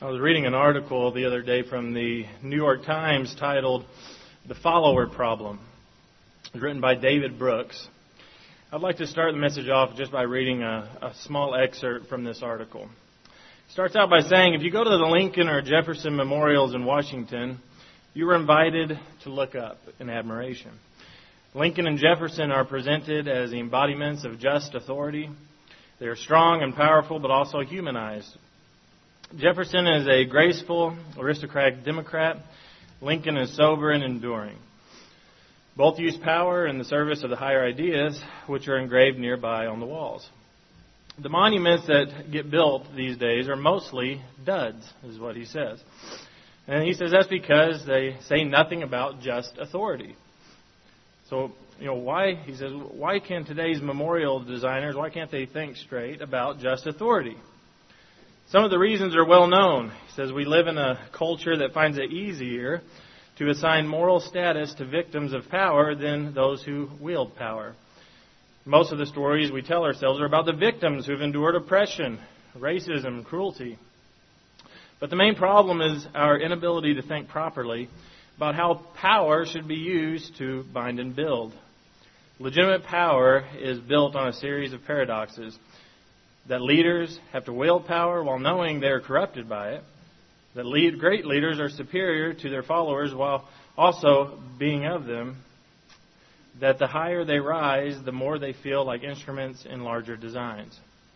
I was reading an article the other day from the New York Times titled "The Follower Problem." It was written by David Brooks. I'd like to start the message off just by reading a small excerpt from this article. It starts out by saying, if you go to the Lincoln or Jefferson memorials in Washington, you are invited to look up in admiration. Lincoln and Jefferson are presented as the embodiments of just authority. They are strong and powerful, but also humanized. Jefferson is a graceful, aristocratic Democrat. Lincoln is sober and enduring. Both use power in the service of the higher ideas, which are engraved nearby on the walls. The monuments that get built these days are mostly duds, is what he says. And he says that's because they say nothing about just authority. So, why can today's memorial designers, why can't they think straight about just authority? Some of the reasons are well known. He says we live in a culture that finds it easier to assign moral status to victims of power than those who wield power. Most of the stories we tell ourselves are about the victims who've endured oppression, racism, cruelty. But the main problem is our inability to think properly about how power should be used to bind and build. Legitimate power is built on a series of paradoxes. That leaders have to wield power while knowing they are corrupted by it. That great leaders are superior to their followers while also being of them. That the higher they rise, the more they feel like instruments in larger designs.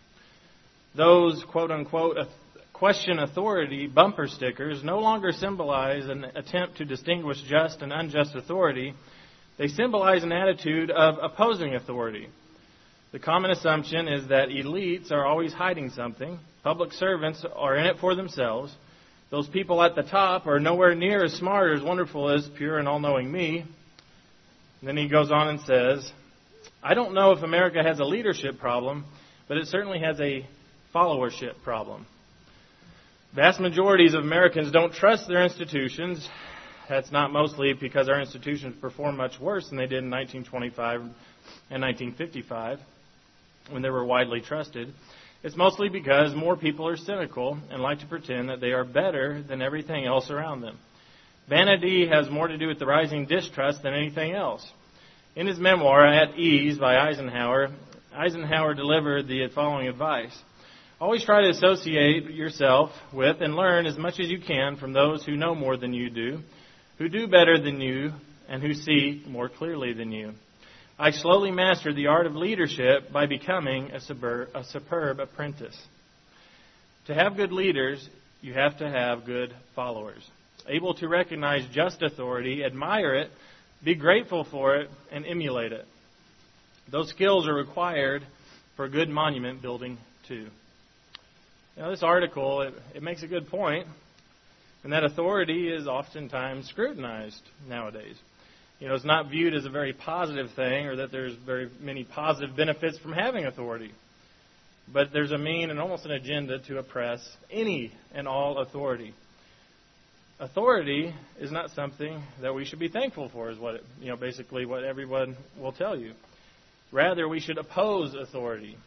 Those quote-unquote question authority bumper stickers no longer symbolize an attempt to distinguish just and unjust authority. They symbolize an attitude of opposing authority. The common assumption is that elites are always hiding something. Public servants are in it for themselves. Those people at the top are nowhere near as smart or as wonderful as pure and all-knowing me. And then he goes on and says, I don't know if America has a leadership problem, but it certainly has a followership problem. Vast majorities of Americans don't trust their institutions. That's not mostly because our institutions perform much worse than they did in 1925 and 1955, when they were widely trusted. It's mostly because more people are cynical and like to pretend that they are better than everything else around them. Vanity has more to do with the rising distrust than anything else. In his memoir, At Ease by Eisenhower delivered the following advice. Always try to associate yourself with and learn as much as you can from those who know more than you do, who do better than you, and who see more clearly than you. I slowly mastered the art of leadership by becoming a superb apprentice. To have good leaders, you have to have good followers, able to recognize just authority, admire it, be grateful for it, and emulate it. Those skills are required for good monument building, too. This article, it makes a good point, and that authority is oftentimes scrutinized nowadays. It's not viewed as a very positive thing or that there's very many positive benefits from having authority. But there's a mean and almost an agenda to oppress any and all authority. Authority is not something that we should be thankful for, is what basically what everyone will tell you. Rather, we should oppose authority.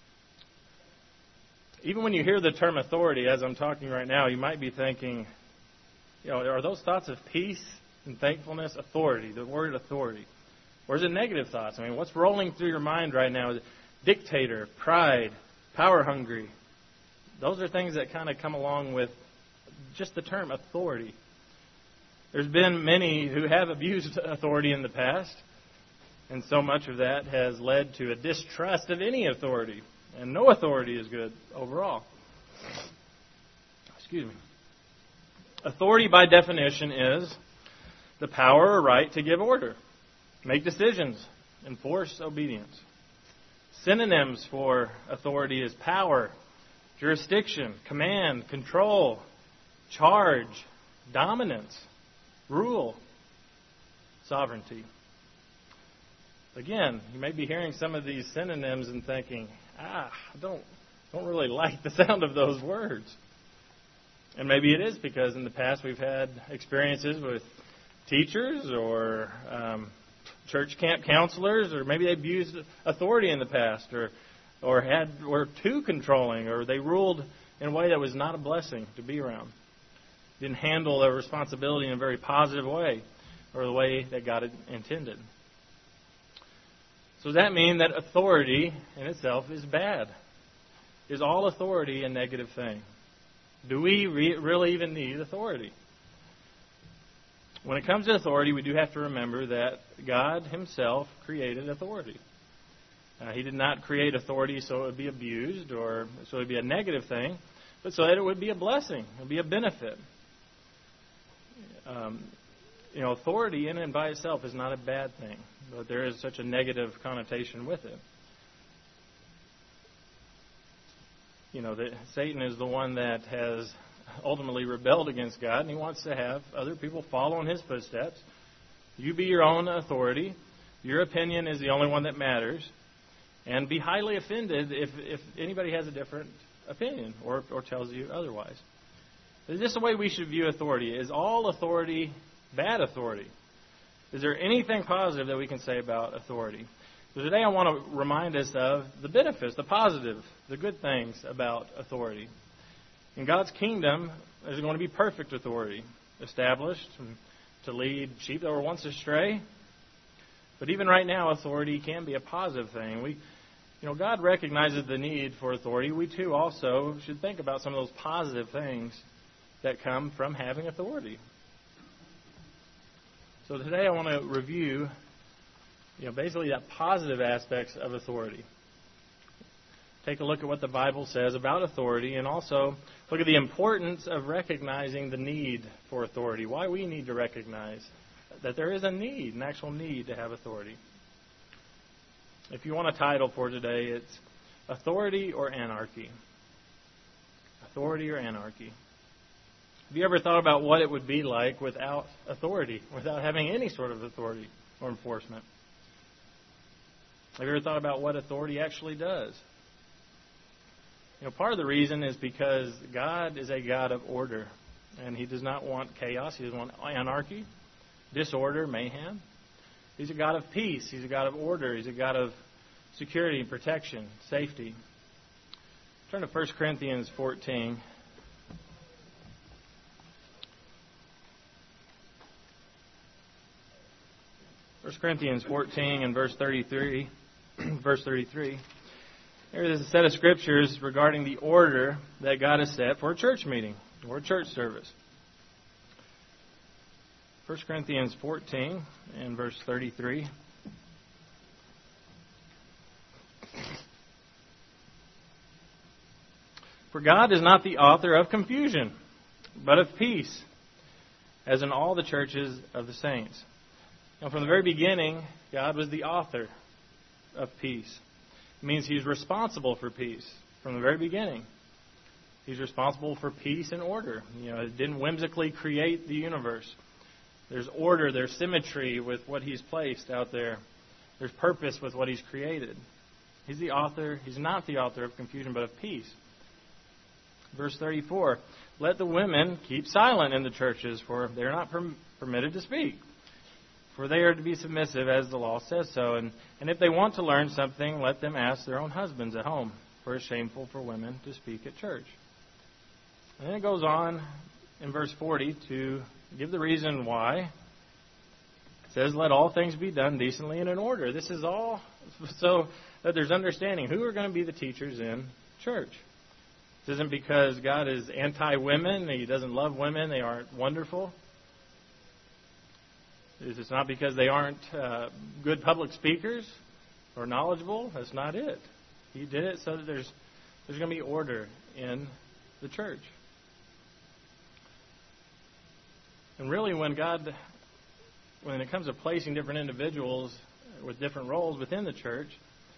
Even when you hear the term authority, as I'm talking right now, you might be thinking, are those thoughts of peace and thankfulness? Authority, the word authority. Or is it negative thoughts? What's rolling through your mind right now? Is it dictator, pride, power hungry? Those are things that kind of come along with just the term authority. There's been many who have abused authority in the past, and so much of that has led to a distrust of any authority. And no authority is good overall. Excuse me. Authority by definition is the power or right to give order, make decisions, enforce obedience. Synonyms for authority is power, jurisdiction, command, control, charge, dominance, rule, sovereignty. Again, you may be hearing some of these synonyms and thinking, I don't really like the sound of those words. And maybe it is because in the past we've had experiences with teachers or church camp counselors, or maybe they abused authority in the past, or were too controlling, or they ruled in a way that was not a blessing to be around. Didn't handle their responsibility in a very positive way, or the way that God had intended. So does that mean that authority in itself is bad? Is all authority a negative thing? Do we really even need authority? When it comes to authority, we do have to remember that God himself created authority. He did not create authority so it would be abused or so it would be a negative thing, but so that it would be a blessing, it would be a benefit. Authority in and by itself is not a bad thing, but there is such a negative connotation with it. That Satan is the one that has ultimately rebelled against God, and he wants to have other people follow in his footsteps. You be your own authority. Your opinion is the only one that matters. And be highly offended if anybody has a different opinion or tells you otherwise. Is this the way we should view authority? Is all authority bad authority? Is there anything positive that we can say about authority? So today I want to remind us of the benefits, the positive, the good things about authority. In God's kingdom, there's going to be perfect authority, established to lead sheep that were once astray. But even right now, authority can be a positive thing. God recognizes the need for authority. We too also should think about some of those positive things that come from having authority. So today I want to review, basically the positive aspects of authority. Take a look at what the Bible says about authority, and also look at the importance of recognizing the need for authority. Why we need to recognize that there is a need, an actual need to have authority. If you want a title for today, it's Authority or Anarchy. Authority or Anarchy. Have you ever thought about what it would be like without authority, without having any sort of authority or enforcement? Have you ever thought about what authority actually does? Part of the reason is because God is a God of order, and He does not want chaos. He doesn't want anarchy, disorder, mayhem. He's a God of peace. He's a God of order. He's a God of security, protection, safety. Turn to 1 Corinthians 14. First Corinthians 14 and verse 33. Verse 33. There is a set of scriptures regarding the order that God has set for a church meeting or a church service. 1 Corinthians 14 and verse 33. For God is not the author of confusion, but of peace, as in all the churches of the saints. Now, from the very beginning, God was the author of peace. It means He's responsible for peace from the very beginning. He's responsible for peace and order. He didn't whimsically create the universe. There's order, there's symmetry with what He's placed out there. There's purpose with what He's created. He's the author. He's not the author of confusion, but of peace. Verse 34, let the women keep silent in the churches, for they are not permitted to speak. For they are to be submissive, as the law says so. And if they want to learn something, let them ask their own husbands at home, for it's shameful for women to speak at church. And then it goes on in verse 40 to give the reason why. It says, let all things be done decently and in order. This is all so that there's understanding. Who are going to be the teachers in church? This isn't because God is anti-women. He doesn't love women. They aren't wonderful. It's not because they aren't good public speakers or knowledgeable. That's not it. He did it so that there's going to be order in the church. And really, when it comes to placing different individuals with different roles within the church,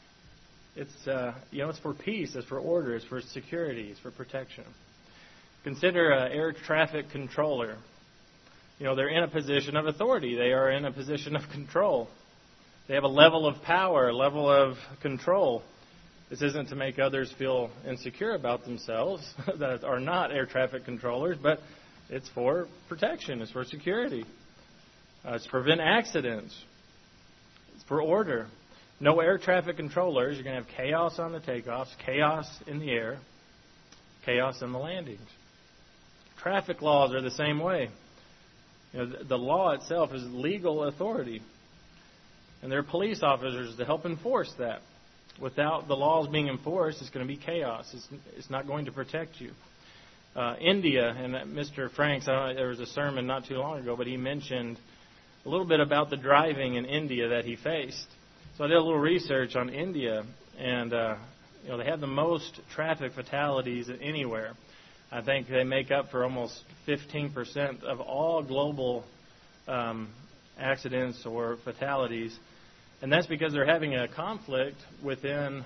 it's for peace, it's for order, it's for security, it's for protection. Consider an air traffic controller. They're in a position of authority. They are in a position of control. They have a level of power, a level of control. This isn't to make others feel insecure about themselves that are not air traffic controllers, but it's for protection. It's for security. It's to prevent accidents. It's for order. No air traffic controllers. You're going to have chaos on the takeoffs, chaos in the air. chaos in the landings. Traffic laws are the same way. The law itself is legal authority. And there are police officers to help enforce that. Without the laws being enforced, it's going to be chaos. It's not going to protect you. India, and Mr. Franks, there was a sermon not too long ago, but he mentioned a little bit about the driving in India that he faced. So I did a little research on India, and they have the most traffic fatalities anywhere. I think they make up for almost 15% of all global accidents or fatalities. And that's because they're having a conflict within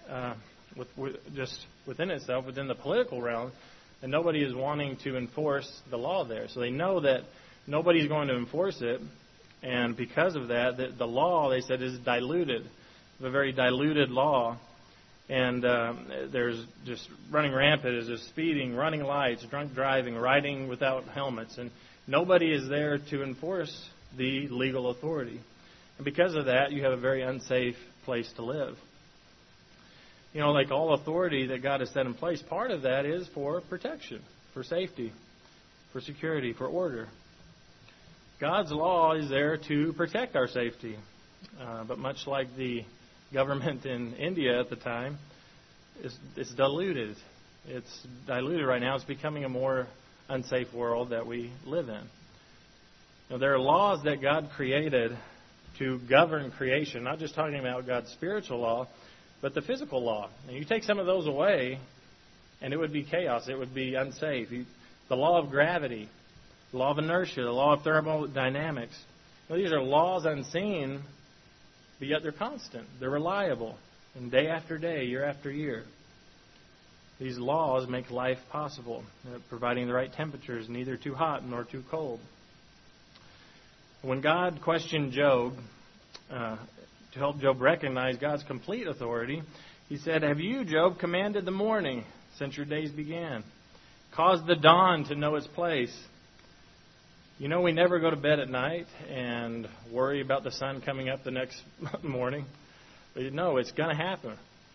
itself, within the political realm, and nobody is wanting to enforce the law there. So they know that nobody's going to enforce it, and because of that, the law, they said, is diluted. It's a very diluted law, and there's just running rampant, is just speeding, running lights, drunk driving, riding without helmets, and nobody is there to enforce the legal authority. And because of that, you have a very unsafe place to live. Like all authority that God has set in place, part of that is for protection, for safety, for security, for order. God's law is there to protect our safety. But much like the government in India at the time, it's diluted. It's diluted right now. It's becoming a more unsafe world that we live in. There are laws that God created to govern creation, not just talking about God's spiritual law, but the physical law. And you take some of those away, and it would be chaos. It would be unsafe. The law of gravity, the law of inertia, the law of thermodynamics. These are laws unseen, but yet they're constant. They're reliable. And day after day, year after year, these laws make life possible, providing the right temperatures, neither too hot nor too cold. When God questioned Job, to help Job recognize God's complete authority, he said, "Have you, Job, commanded the morning since your days began? Caused the dawn to know its place?" We never go to bed at night and worry about the sun coming up the next morning. But no, it's going to happen.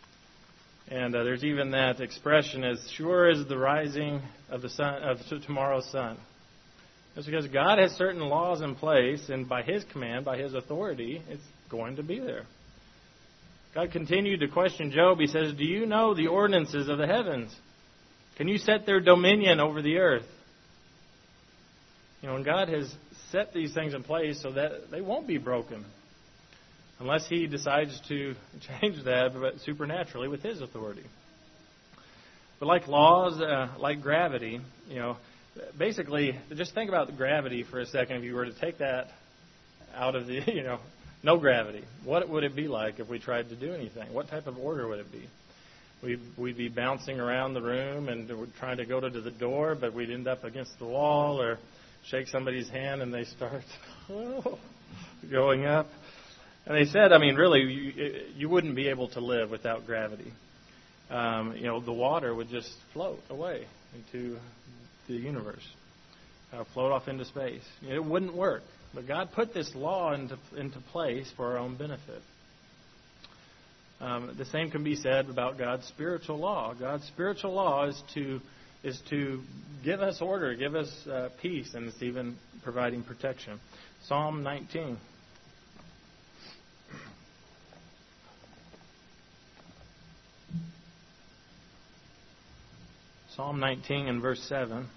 And there's even that expression, as sure as the rising of the sun, of tomorrow's sun. That's because God has certain laws in place, and by His command, by His authority, it's going to be there. God continued to question Job. He says, "Do you know the ordinances of the heavens? Can you set their dominion over the earth?" And God has set these things in place so that they won't be broken, unless He decides to change that supernaturally with His authority. But like laws, like gravity, basically, just think about gravity for a second. If you were to take that out of the, no gravity, what would it be like if we tried to do anything? What type of order would it be? We'd be bouncing around the room and we're trying to go to the door, but we'd end up against the wall, or shake somebody's hand and they start going up. And they said, really, you wouldn't be able to live without gravity. The water would just float away into the universe, float off into space. It wouldn't work. But God put this law into place for our own benefit. The same can be said about God's spiritual law. God's spiritual law is to give us order, give us peace, and it's even providing protection. Psalm 19. Psalm 19 and verse 7.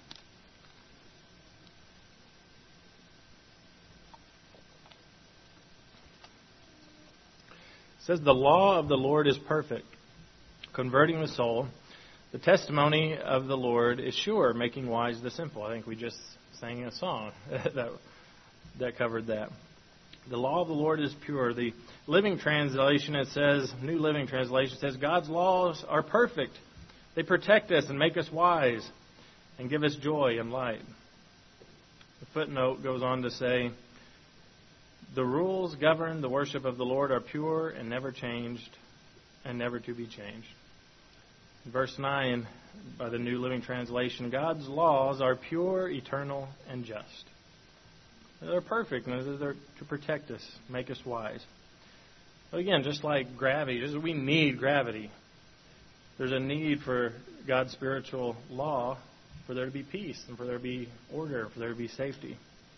It says, "The law of the Lord is perfect, converting the soul. The testimony of the Lord is sure, making wise the simple." I think we just sang a song that covered that. The law of the Lord is pure. The Living Translation, New Living Translation says, "God's laws are perfect. They protect us and make us wise and give us joy and light." The footnote goes on to say, "The rules govern the worship of the Lord are pure and never changed and never to be changed." Verse 9, by the New Living Translation, "God's laws are pure, eternal, and just." They're perfect, and they're to protect us, make us wise. But again, just like gravity, we need gravity. There's a need for God's spiritual law for there to be peace and for there to be order, for there to be safety.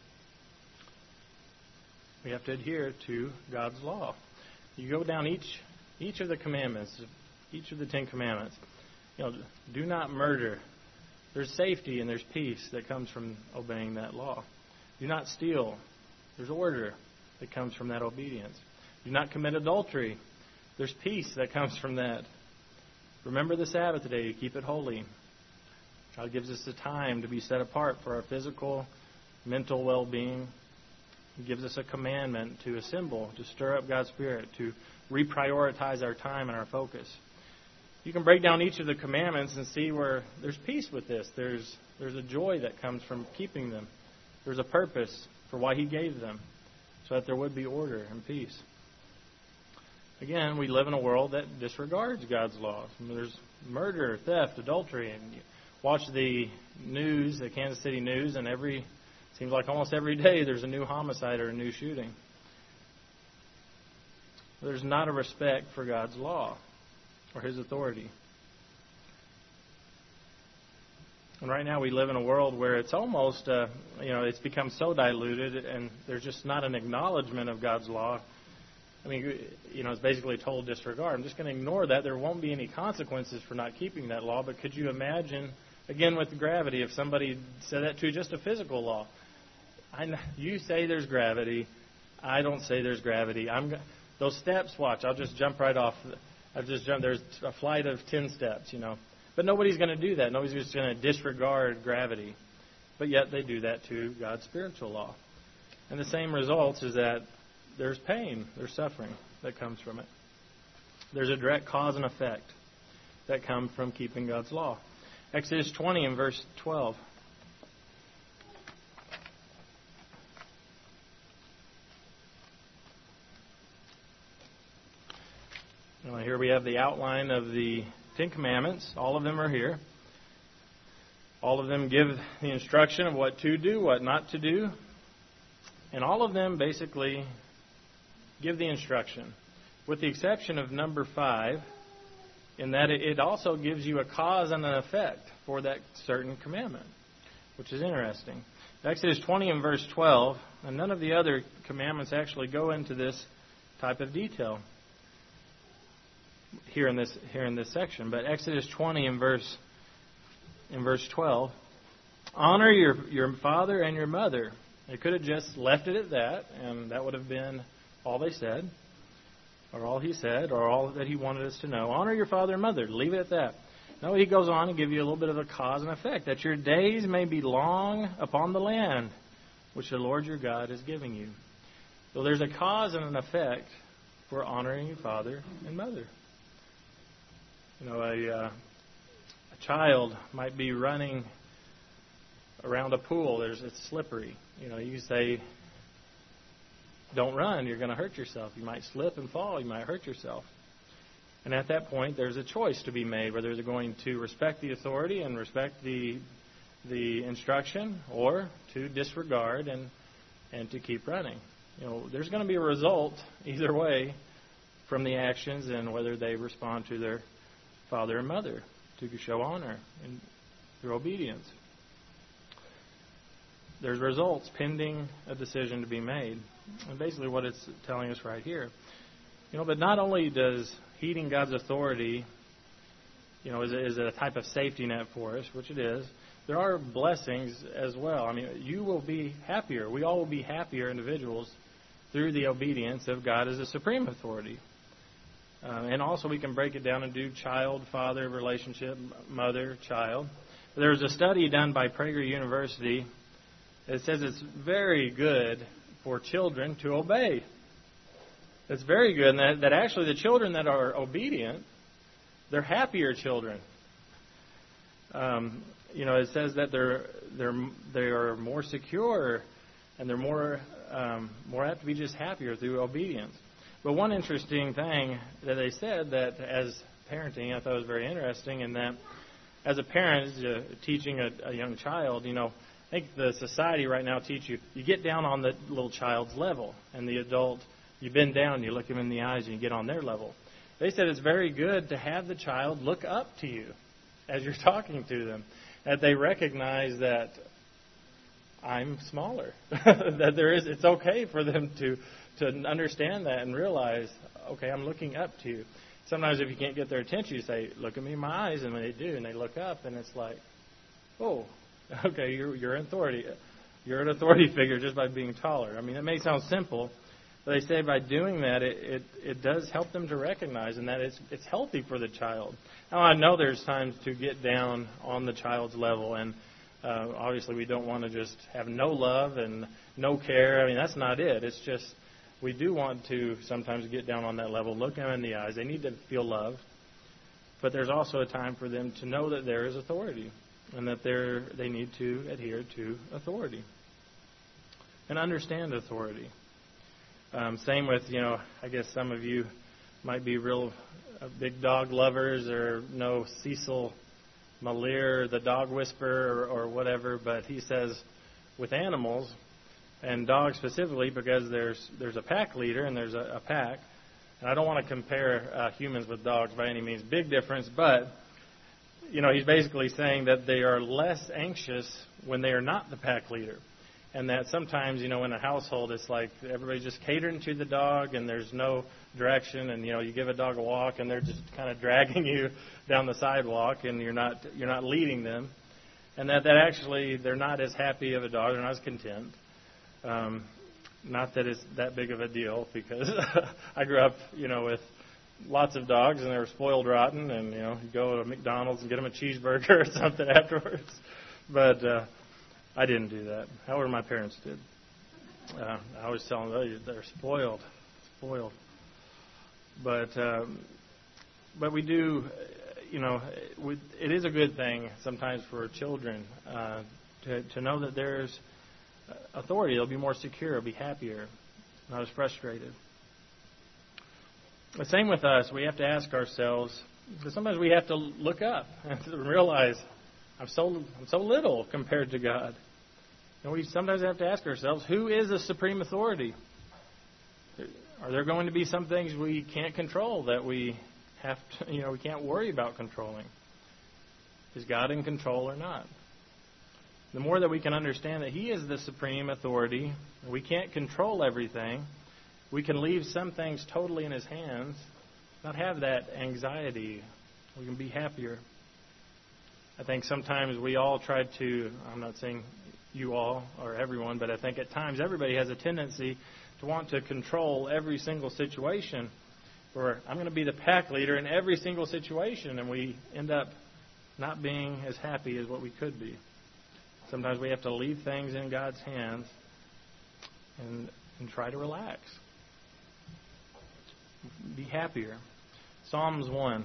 We have to adhere to God's law. You go down each of the commandments, each of the 10 commandments. Do not murder. There's safety and there's peace that comes from obeying that law. Do not steal. There's order that comes from that obedience. Do not commit adultery. There's peace that comes from that. Remember the Sabbath day to keep it holy. God gives us the time to be set apart for our physical, mental well-being. He gives us a commandment to assemble, to stir up God's Spirit, to reprioritize our time and our focus. You can break down each of the commandments and see where there's peace with this. There's a joy that comes from keeping them. There's a purpose for why He gave them, so that there would be order and peace. Again, we live in a world that disregards God's laws. There's murder, theft, adultery, and you watch the news, the Kansas City news, and seems like almost every day there's a new homicide or a new shooting. There's not a respect for God's law or His authority. And right now we live in a world where it's almost, it's become so diluted, and there's just not an acknowledgement of God's law. I mean, it's basically total disregard. I'm just going to ignore that. There won't be any consequences for not keeping that law. But could you imagine, again with gravity, if somebody said that to just a physical law? You say there's gravity. I don't say there's gravity. Those steps, watch, I'll just jump right off. There's a flight of 10 steps, But nobody's going to do that. Nobody's just going to disregard gravity. But yet they do that to God's spiritual law. And the same results is that there's pain, there's suffering that comes from it. There's a direct cause and effect that come from keeping God's law. Exodus 20 and verse 12. Here we have the outline of the 10 Commandments. All of them are here. All of them give the instruction of what to do, what not to do. And all of them basically give the instruction, with the exception of number 5, in that it also gives you a cause and an effect for that certain commandment, which is interesting. Exodus 20 and verse 12, and none of the other commandments actually go into this type of detail here in this section. But Exodus 20 in verse 12, honor your father and your mother. They could have just left it at that, and that would have been all they said, or all he said, or all that he wanted us to know. Honor your father and mother. Leave it at that. No, he goes on to give you a little bit of a cause and effect, that your days may be long upon the land which the Lord your God is giving you. So there's a cause and an effect for honoring your father and mother. A child might be running around a pool. It's slippery. You say, don't run, you're going to hurt yourself. You might slip and fall, you might hurt yourself. And at that point, there's a choice to be made, whether they're going to respect the authority and respect the instruction, or to disregard and to keep running. There's going to be a result either way from the actions, and whether they respond to their father and mother to show honor and their obedience. There's results pending a decision to be made. And basically what it's telling us right here. But not only does heeding God's authority, is a type of safety net for us, which it is, there are blessings as well. I mean, you will be happier. We all will be happier individuals through the obedience of God as a supreme authority. And also we can break it down and do child-father relationship, mother-child. There's a study done by Prager University. It says it's very good for children to obey. It's very good, and that actually the children that are obedient, they're happier children. It says that they are more secure, and they're more apt to be just happier through obedience. But one interesting thing that they said, that as parenting, I thought was very interesting, in that as a parent teaching a young child, I think the society right now teach you get down on the little child's level, and the adult, you bend down, you look them in the eyes, and you get on their level. They said it's very good to have the child look up to you as you're talking to them, that they recognize that I'm smaller, that it's okay for them to understand that and realize, okay, I'm looking up to you. Sometimes if you can't get their attention, you say, look at me in my eyes, and when they do, and they look up, and it's like, oh, okay, you're an authority. You're an authority figure just by being taller. I mean, it may sound simple, but they say by doing that, it does help them to recognize, and that it's healthy for the child. Now, I know there's times to get down on the child's level, and obviously we don't want to just have no love and no care. I mean, that's not it. It's just we do want to sometimes get down on that level, look them in the eyes. They need to feel loved, but there's also a time for them to know that there is authority and that they need to adhere to authority and understand authority. Same with, I guess some of you might be real big dog lovers or know Cecil Malier, the dog whisperer or whatever, but he says with animals, and dogs specifically, because there's a pack leader and there's a pack, and I don't want to compare humans with dogs by any means, big difference, but he's basically saying that they are less anxious when they are not the pack leader. And that sometimes, in a household, it's like everybody's just catering to the dog and there's no direction. And, you give a dog a walk and they're just kind of dragging you down the sidewalk and you're not leading them. And that actually they're not as happy of a dog. They're not as content. Not that it's that big of a deal because I grew up, with lots of dogs and they were spoiled rotten. And, you go to McDonald's and get them a cheeseburger or something afterwards. But I didn't do that. However, my parents did. I always tell them, they're spoiled. But we do, it is a good thing sometimes for children to know that there's authority. They'll be more secure, be happier, not as frustrated. The same with us. We have to ask ourselves, because sometimes we have to look up and realize, I'm so little compared to God. And we sometimes have to ask ourselves, who is the supreme authority? Are there going to be some things we can't control that we have to, we can't worry about controlling? Is God in control or not? The more that we can understand that He is the supreme authority, we can't control everything. We can leave some things totally in His hands, not have that anxiety. We can be happier. I think sometimes we all try to, I'm not saying you all or everyone, but I think at times everybody has a tendency to want to control every single situation. Or I'm going to be the pack leader in every single situation, and we end up not being as happy as what we could be. Sometimes we have to leave things in God's hands and try to relax. Be happier. Psalm 1.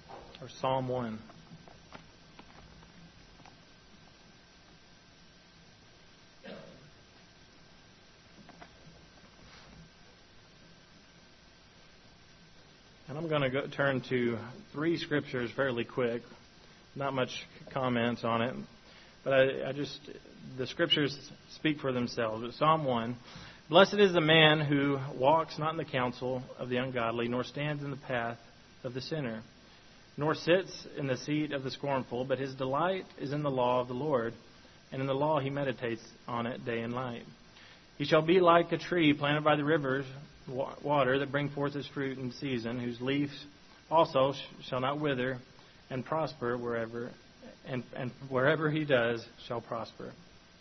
And I'm going to turn to 3 scriptures fairly quick. Not much comments on it. But the scriptures speak for themselves. But Psalm 1. Blessed is the man who walks not in the counsel of the ungodly, nor stands in the path of the sinner, nor sits in the seat of the scornful, but his delight is in the law of the Lord, and in the law he meditates on it day and night. He shall be like a tree planted by the rivers, water, that bring forth its fruit in season, whose leaves also shall not wither, and prosper wherever, and wherever he does shall prosper.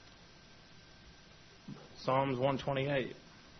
Psalms 128.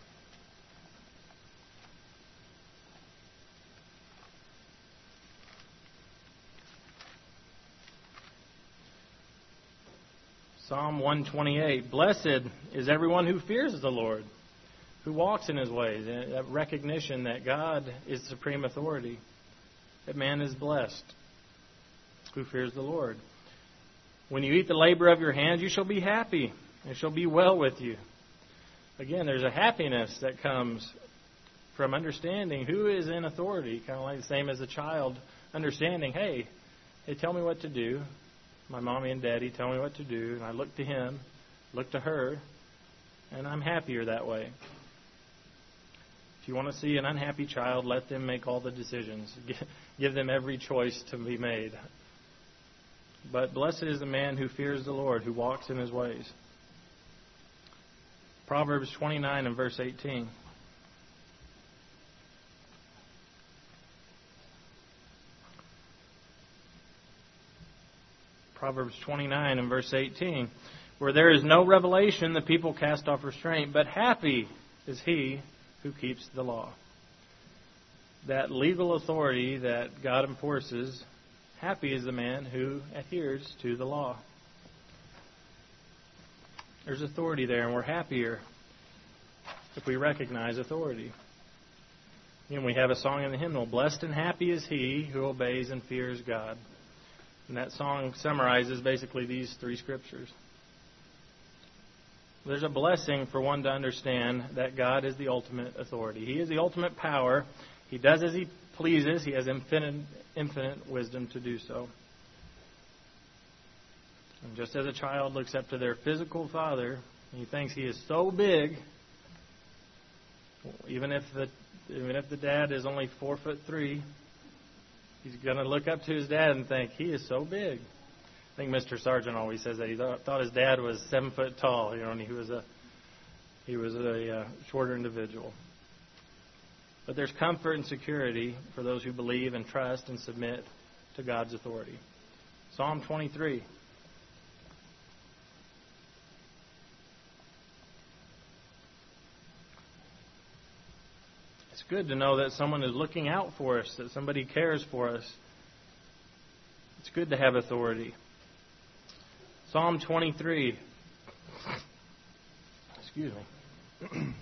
Psalm 128. Blessed is everyone who fears the Lord, who walks in His ways. That recognition that God is supreme authority. That man is blessed who fears the Lord. When you eat the labor of your hands, you shall be happy. It shall be well with you. Again, there's a happiness that comes from understanding who is in authority, kind of like the same as a child understanding, hey, tell me what to do. My mommy and daddy tell me what to do, and I look to him, look to her, and I'm happier that way. If you want to see an unhappy child, let them make all the decisions. Give them every choice to be made. But blessed is the man who fears the Lord, who walks in his ways. Proverbs 29 and verse 18. Proverbs 29 and verse 18. Where there is no revelation, the people cast off restraint, but happy is he who keeps the law. That legal authority that God enforces, happy is the man who adheres to the law. There's authority there, and we're happier if we recognize authority. And we have a song in the hymnal, blessed and happy is he who obeys and fears God. And that song summarizes basically these three scriptures. There's a blessing for one to understand that God is the ultimate authority. He is the ultimate power. He does as He pleases. He has infinite wisdom to do so. And just as a child looks up to their physical father, and he thinks he is so big, even if the dad is only 4'3", he's going to look up to his dad and think, he is so big. I think Mr. Sargent always says that he thought his dad was 7 foot tall, and he was a shorter individual. But there's comfort and security for those who believe and trust and submit to God's authority. Psalm 23. It's good to know that someone is looking out for us, that somebody cares for us. It's good to have authority. Psalm 23. Excuse me.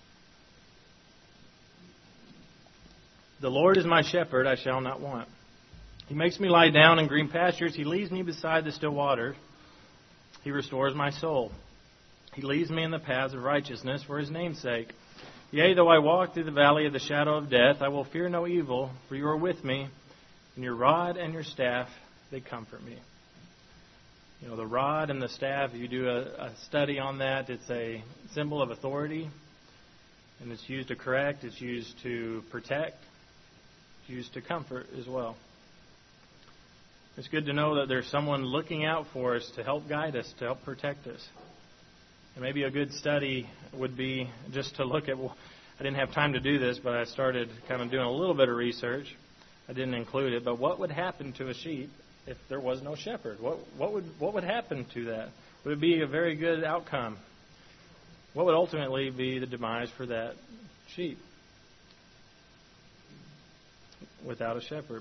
The Lord is my shepherd, I shall not want. He makes me lie down in green pastures. He leads me beside the still waters. He restores my soul. He leads me in the paths of righteousness for His name's sake. Yea, though I walk through the valley of the shadow of death, I will fear no evil, for you are with me, and your rod and your staff, they comfort me. The rod and the staff, if you do a study on that, it's a symbol of authority, and it's used to correct, it's used to protect, it's used to comfort as well. It's good to know that there's someone looking out for us to help guide us, to help protect us. And maybe a good study would be just to look at, I didn't have time to do this, but I started kind of doing a little bit of research. I didn't include it, but what would happen to a sheep if there was no shepherd? What would happen to that? Would it be a very good outcome? What would ultimately be the demise for that sheep without a shepherd?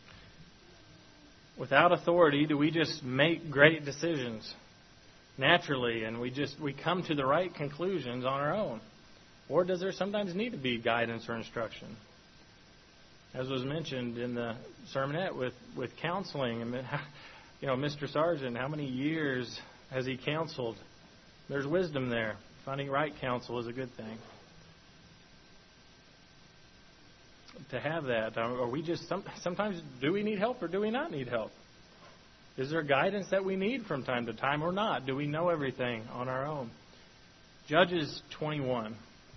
Without authority, do we just make great decisions naturally and we come to the right conclusions on our own? Or does there sometimes need to be guidance or instruction? As was mentioned in the sermonette with counseling, Mr. Sargent, how many years has he counseled? There's wisdom there. Finding right counsel is a good thing. To have that, are we just sometimes do we need help or do we not need help? Is there guidance that we need from time to time or not? Do we know everything on our own? Judges 21.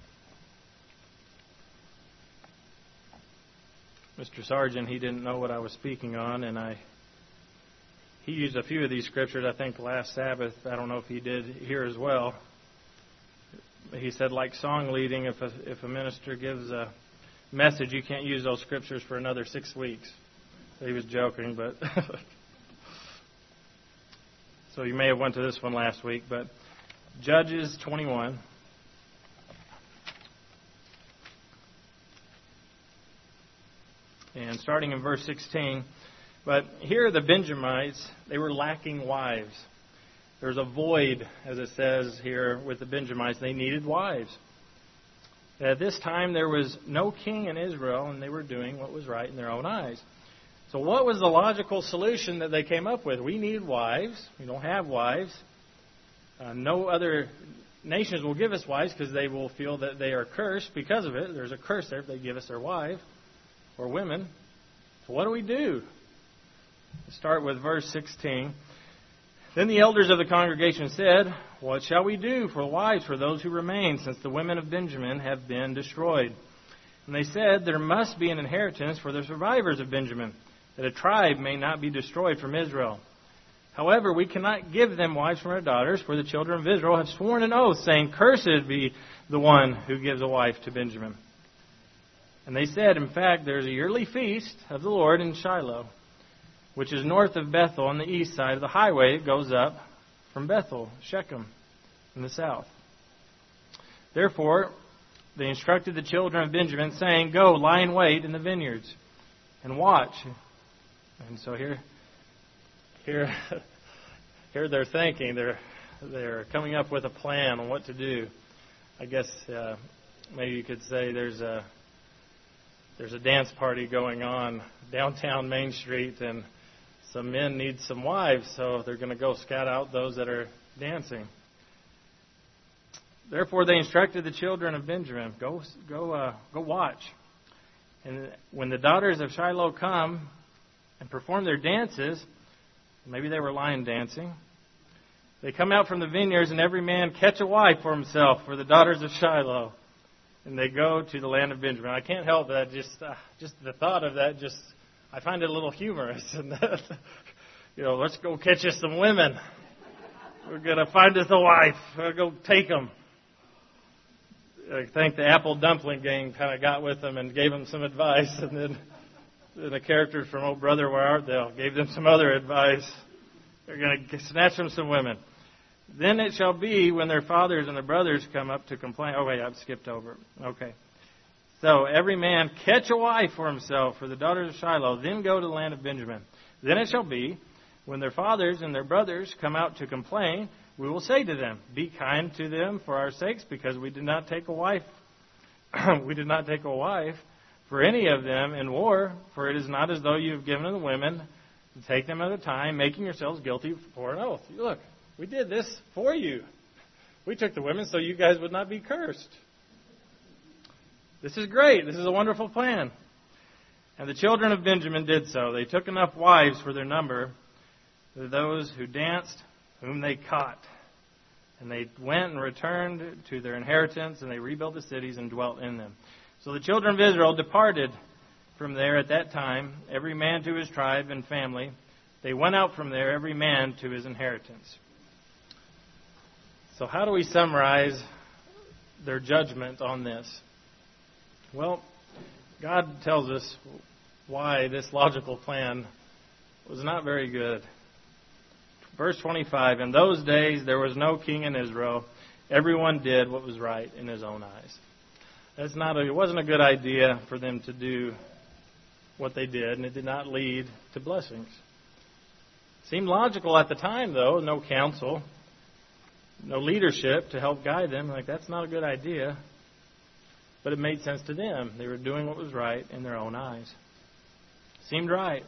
Mr. Sargent, he didn't know what I was speaking on, and he used a few of these scriptures, I think, last Sabbath. I don't know if he did here as well. He said, like song leading, if a minister gives a message, you can't use those scriptures for another 6 weeks. So he was joking, but so you may have went to this one last week, but Judges 21. And starting in verse 16, but here the Benjamites, they were lacking wives. There's a void, as it says here, with the Benjamites. They needed wives. At this time, there was no king in Israel, and they were doing what was right in their own eyes. So what was the logical solution that they came up with? We need wives. We don't have wives. No other nations will give us wives because they will feel that they are cursed because of it. There's a curse there if they give us their wife or women. So what do we do? Let's start with verse 16. Then the elders of the congregation said, what shall we do for wives for those who remain, since the women of Benjamin have been destroyed? And they said, there must be an inheritance for the survivors of Benjamin, that a tribe may not be destroyed from Israel. However, we cannot give them wives from our daughters, for the children of Israel have sworn an oath, saying, Cursed be the one who gives a wife to Benjamin. And they said, in fact, there is a yearly feast of the Lord in Shiloh, which is north of Bethel on the east side of the highway that goes up from Bethel, Shechem, in the south. Therefore, they instructed the children of Benjamin, saying, Go, lie in wait in the vineyards, and watch. And so here they're thinking, they're coming up with a plan on what to do. I guess maybe you could say there's a dance party going on downtown Main Street, and some men need some wives, so they're going to go scout out those that are dancing. Therefore, they instructed the children of Benjamin, go watch. And when the daughters of Shiloh come and perform their dances, maybe they were lion dancing, they come out from the vineyards, and every man catch a wife for himself, for the daughters of Shiloh. And they go to the land of Benjamin. I can't help that. Just the thought of that, I find it a little humorous. And let's go catch us some women. We're going to find us a wife. We'll go take them. I think the Apple Dumpling Gang kind of got with them and gave them some advice. And then the characters from Oh Brother, Where Art Thou gave them some other advice. They're going to snatch them some women. Then it shall be when their fathers and their brothers come up to complain. Oh, wait, I've skipped over. Okay. So every man catch a wife for himself for the daughters of Shiloh, then go to the land of Benjamin. Then it shall be when their fathers and their brothers come out to complain, we will say to them, Be kind to them for our sakes, because we did not take a wife. We did not take a wife for any of them in war, for it is not as though you have given the women to take them at a time, making yourselves guilty for an oath. Look, we did this for you. We took the women so you guys would not be cursed. This is great. This is a wonderful plan. And the children of Benjamin did so. They took enough wives for their number, for those who danced, whom they caught. And they went and returned to their inheritance, and they rebuilt the cities and dwelt in them. So the children of Israel departed from there at that time, every man to his tribe and family. They went out from there, every man to his inheritance. So how do we summarize their judgment on this? Well, God tells us why this logical plan was not very good. Verse 25, In those days there was no king in Israel. Everyone did what was right in his own eyes. It wasn't a good idea for them to do what they did, and it did not lead to blessings. Seemed logical at the time, though. No counsel, no leadership to help guide them. That's not a good idea. But it made sense to them. They were doing what was right in their own eyes. Seemed right.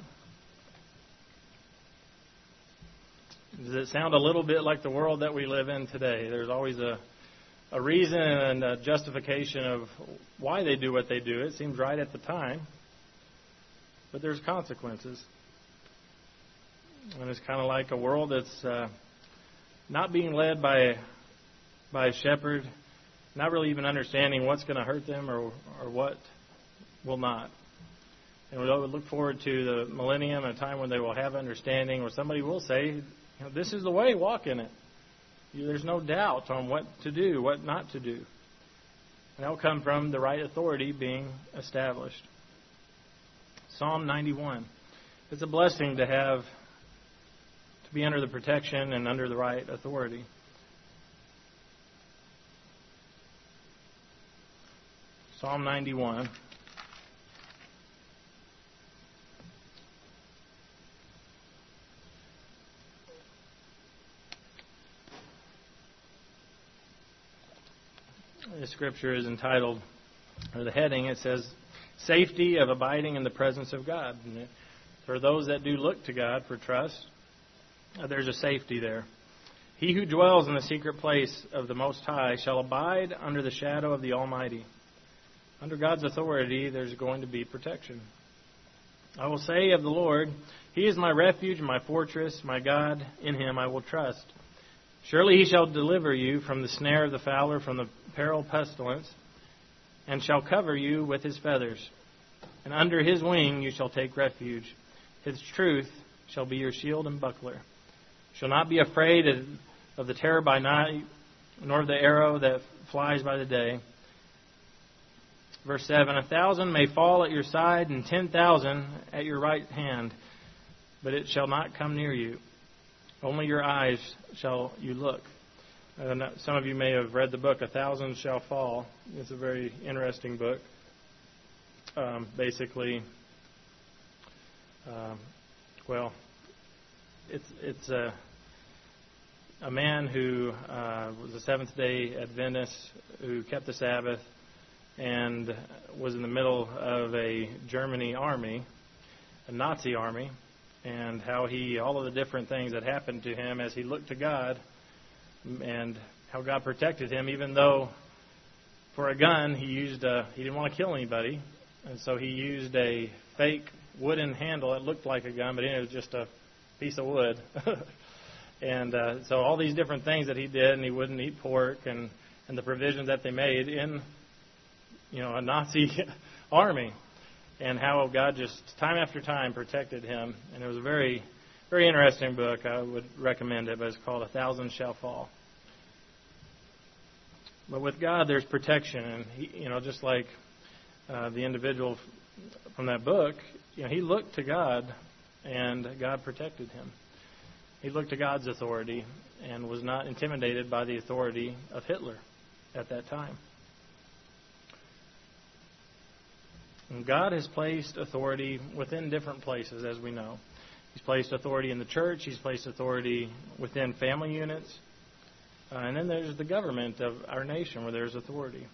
Does it sound a little bit like the world that we live in today? There's always a reason and a justification of why they do what they do. It seems right at the time. But there's consequences. And it's kind of like a world that's not being led by a shepherd, not really even understanding what's going to hurt them or what will not. And we look forward to the millennium, a time when they will have understanding, where somebody will say, this is the way, walk in it. There's no doubt on what to do, what not to do. And that will come from the right authority being established. Psalm 91. It's a blessing to be under the protection and under the right authority. Psalm 91. This scripture is entitled, or the heading, it says, Safety of Abiding in the Presence of God. And for those that do look to God for trust, there's a safety there. He who dwells in the secret place of the Most High shall abide under the shadow of the Almighty. Under God's authority, there's going to be protection. I will say of the Lord, He is my refuge, my fortress, my God. In Him I will trust. Surely He shall deliver you from the snare of the fowler, from the peril pestilence. and shall cover you with his feathers. And under his wing you shall take refuge. His truth shall be your shield and buckler. You shall not be afraid of the terror by night, nor of the arrow that flies by the day. Verse 7, 1,000 may fall at your side, and 10,000 at your right hand, but it shall not come near you. Only your eyes shall you look. Some of you may have read the book, 1,000 Shall Fall. It's a very interesting book. Basically, it's a man who was a Seventh-day Adventist who kept the Sabbath and was in the middle of a Germany army, a Nazi army, and how all of the different things that happened to him as he looked to God, and how God protected him, even though for a gun he didn't want to kill anybody, and so he used a fake wooden handle that looked like a gun, but it was just a piece of wood. And so all these different things that he did, and he wouldn't eat pork, and the provisions that they made in a Nazi army, and how God just time after time protected him. And it was a very, very interesting book. I would recommend it, but it's called 1,000 Shall Fall. But with God, there's protection, and he, just like the individual from that book, he looked to God, and God protected him. He looked to God's authority and was not intimidated by the authority of Hitler at that time. And God has placed authority within different places, as we know. He's placed authority in the church. He's placed authority within family units. And then there's the government of our nation where there's authority.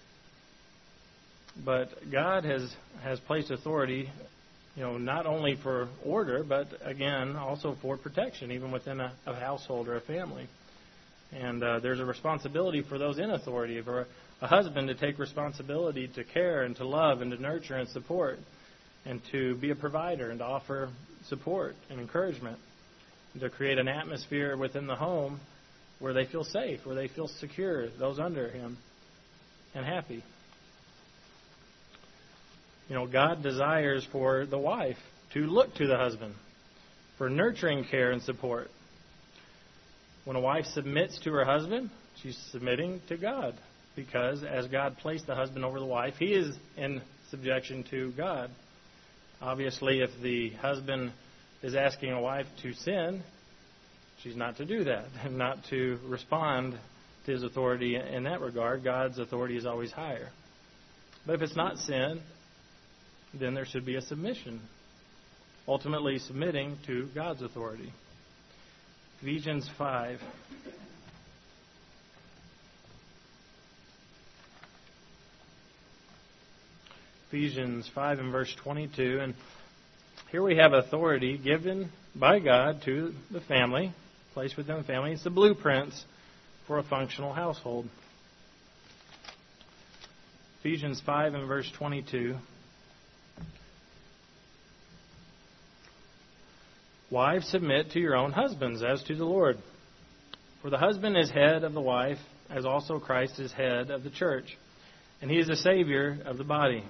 But God has placed authority, not only for order, but again, also for protection, even within a household or a family. And there's a responsibility for those in authority, for a husband to take responsibility to care and to love and to nurture and support, and to be a provider and to offer support and encouragement, and to create an atmosphere within the home where they feel safe, where they feel secure, those under him, and happy. God desires for the wife to look to the husband for nurturing care and support. When a wife submits to her husband, she's submitting to God, because as God placed the husband over the wife, he is in subjection to God. Obviously, if the husband is asking a wife to sin, she's not to do that, and not to respond to his authority in that regard. God's authority is always higher. But if it's not sin, then there should be a submission, ultimately submitting to God's authority. Ephesians 5. Ephesians 5 and verse 22. And here we have authority given by God to the family, placed within the family. It's the blueprints for a functional household. Ephesians 5 and verse 22. Wives, submit to your own husbands as to the Lord. For the husband is head of the wife, as also Christ is head of the church, and he is the Savior of the body.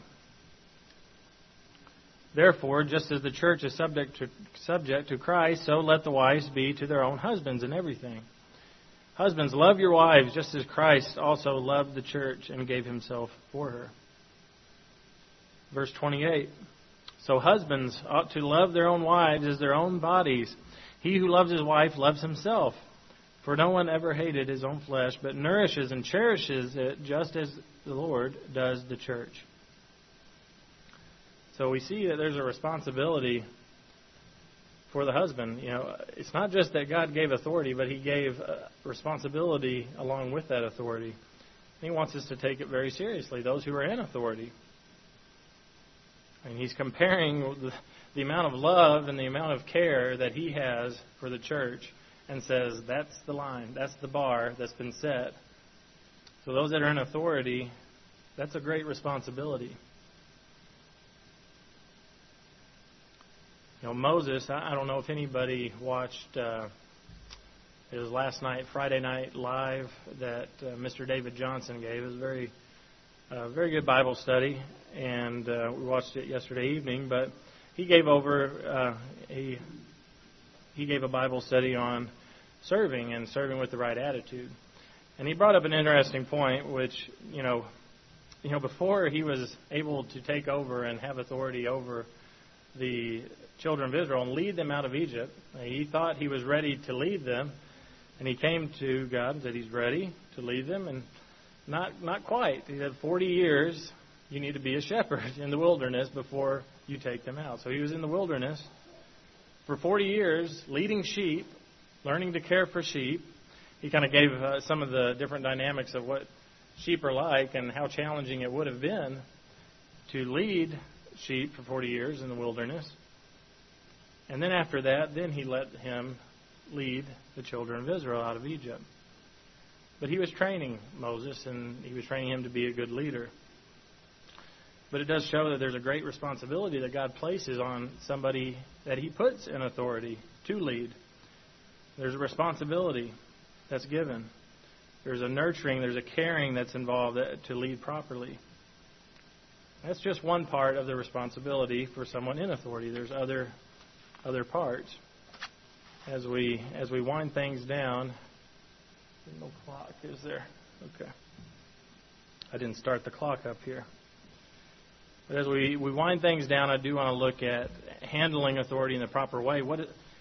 Therefore, just as the church is subject to Christ, so let the wives be to their own husbands in everything. Husbands, love your wives just as Christ also loved the church and gave himself for her. Verse 28. So husbands ought to love their own wives as their own bodies. He who loves his wife loves himself. For no one ever hated his own flesh, but nourishes and cherishes it just as the Lord does the church. So we see that there's a responsibility for the husband. It's not just that God gave authority, but he gave responsibility along with that authority. He wants us to take it very seriously, those who are in authority. And he's comparing the amount of love and the amount of care that he has for the church, and says that's the line, that's the bar that's been set. So those that are in authority, that's a great responsibility. Moses, I don't know if anybody watched, it was last night, Friday Night Live, that Mr. David Johnson gave. It was very a very good Bible study, and we watched it yesterday evening. But he gave he gave a Bible study on serving and serving with the right attitude, and he brought up an interesting point, which before he was able to take over and have authority over the children of Israel and lead them out of Egypt, he thought he was ready to lead them, and he came to God and said he's ready to lead them, and not quite. He said 40 years you need to be a shepherd in the wilderness before you take them out. So he was in the wilderness for 40 years leading sheep, learning to care for sheep. He kind of gave some of the different dynamics of what sheep are like and how challenging it would have been to lead sheep for 40 years in the wilderness. And then after that, then he let him lead the children of Israel out of Egypt. But he was training Moses, and he was training him to be a good leader. But it does show that there's a great responsibility that God places on somebody that he puts in authority to lead. There's a responsibility that's given. There's a nurturing, there's a caring that's involved to lead properly. That's just one part of the responsibility for someone in authority. There's other parts. As we wind things down, no clock, is there? Okay. I didn't start the clock up here. But as we wind things down, I do want to look at handling authority in the proper way. What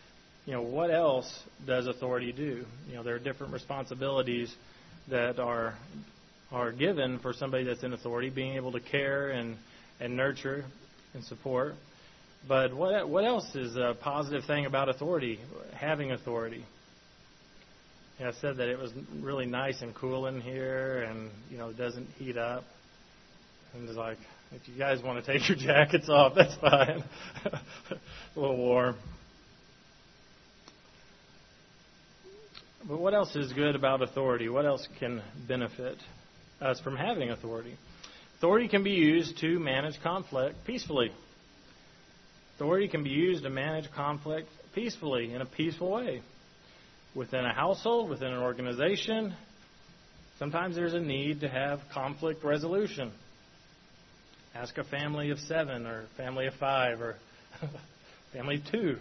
else does authority do? There are different responsibilities that are given for somebody that's in authority, being able to care and nurture and support. But what else is a positive thing about authority, having authority? I said that it was really nice and cool in here, and it doesn't heat up. And it's like, if you guys want to take your jackets off, that's fine. A little warm. But what else is good about authority? What else can benefit us from having authority? Authority can be used to manage conflict peacefully. Authority can be used to manage conflict peacefully, in a peaceful way. Within a household, within an organization, sometimes there's a need to have conflict resolution. Ask a family of 7 or family of 5 or family of 2.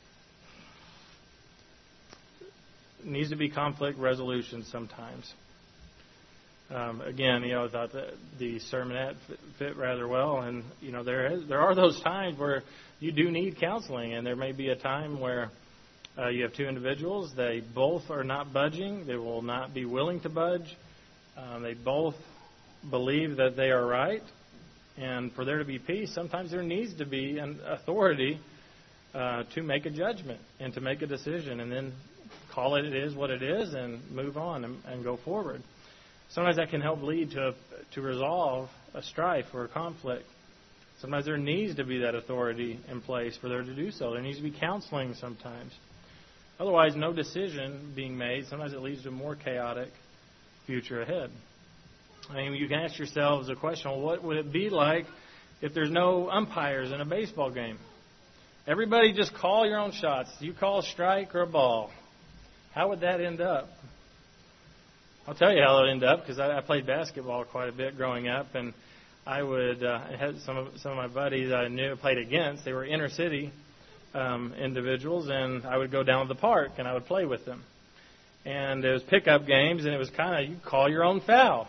It needs to be conflict resolution sometimes. Again, I thought that the sermonette fit rather well, and there are those times where you do need counseling, and there may be a time where you have 2 individuals. They both are not budging. They will not be willing to budge. They both believe that they are right, and for there to be peace, sometimes there needs to be an authority to make a judgment and to make a decision, and then call it is what it is and move on and go forward. Sometimes that can help lead to resolve a strife or a conflict. Sometimes there needs to be that authority in place for there to do so. There needs to be counseling sometimes. Otherwise, no decision being made. Sometimes it leads to a more chaotic future ahead. You can ask yourselves a question, well, what would it be like if there's no umpires in a baseball game? Everybody just call your own shots. You call a strike or a ball. How would that end up? I'll tell you how it would end up, because I played basketball quite a bit growing up, and I would had some of my buddies I knew played against. They were inner city individuals, and I would go down to the park and I would play with them. And it was pickup games, and it was kind of you call your own foul.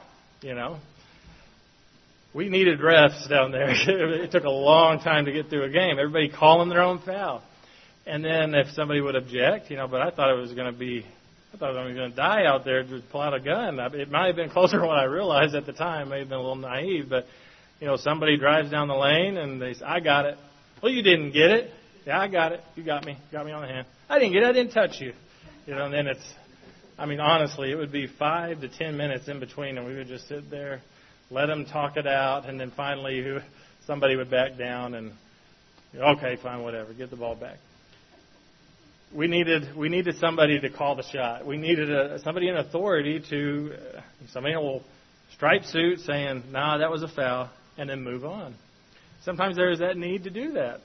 We needed refs down there. It took a long time to get through a game. Everybody calling their own foul. And then if somebody would object, but I thought I was going to die out there to pull out a gun. It might have been closer than what I realized at the time. It may have been a little naive, but somebody drives down the lane and they say, "I got it." "Well, you didn't get it." "Yeah, I got it. You got me. Got me on the hand." "I didn't get it. I didn't touch you." And then honestly, it would be 5 to 10 minutes in between, and we would just sit there, let them talk it out, and then finally somebody would back down and, okay, fine, whatever, get the ball back. We needed somebody to call the shot. We needed somebody in authority somebody in a striped suit saying, "Nah, that was a foul," and then move on. Sometimes there is that need to do that.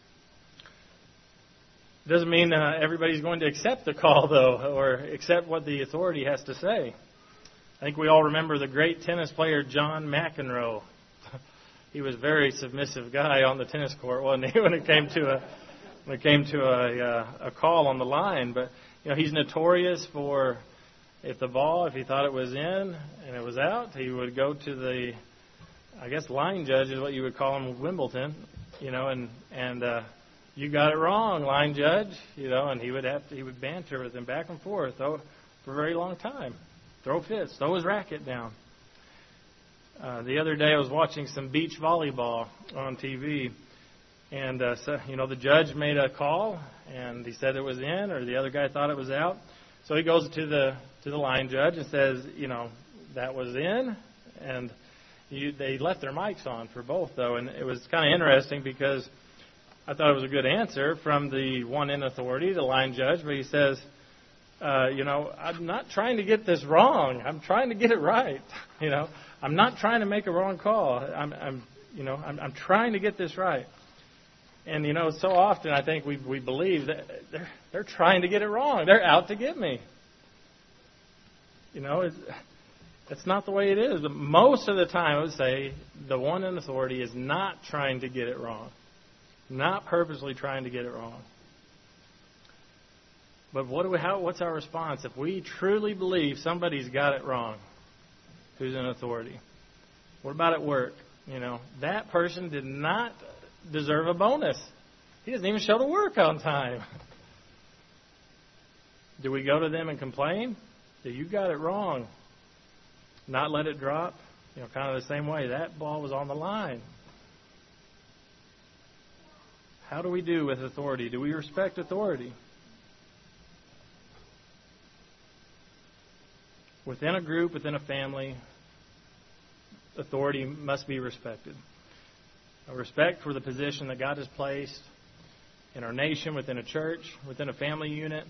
It doesn't mean everybody's going to accept the call, though, or accept what the authority has to say. I think we all remember the great tennis player John McEnroe. He was a very submissive guy on the tennis court, wasn't he, when it came to a call on the line. But he's notorious for if he thought it was in and it was out, he would go to the, I guess, line judge is what you would call him in Wimbledon, and you got it wrong, line judge, and he would banter with him back and forth for a very long time. Throw fits, throw his racket down. The other day I was watching some beach volleyball on TV, and the judge made a call, and he said it was in, or the other guy thought it was out. So he goes to the line judge and says, that was in, and they left their mics on for both, though, and it was kind of interesting because I thought it was a good answer from the one in authority, the line judge, but he says, I'm not trying to get this wrong. I'm trying to get it right. I'm not trying to make a wrong call. I'm trying to get this right. And so often I think we believe that they're trying to get it wrong. They're out to get me. It's not the way it is. Most of the time, I would say the one in authority is not trying to get it wrong, not purposely trying to get it wrong. But what's our response if we truly believe somebody's got it wrong? Who's in authority? What about at work? That person did not deserve a bonus. He doesn't even show to work on time. Do we go to them and complain? That you got it wrong. Not let it drop? Kind of the same way. That ball was on the line. How do we do with authority? Do we respect authority? Within a group, within a family, authority must be respected. A respect for the position that God has placed in our nation, within a church, within a family unit.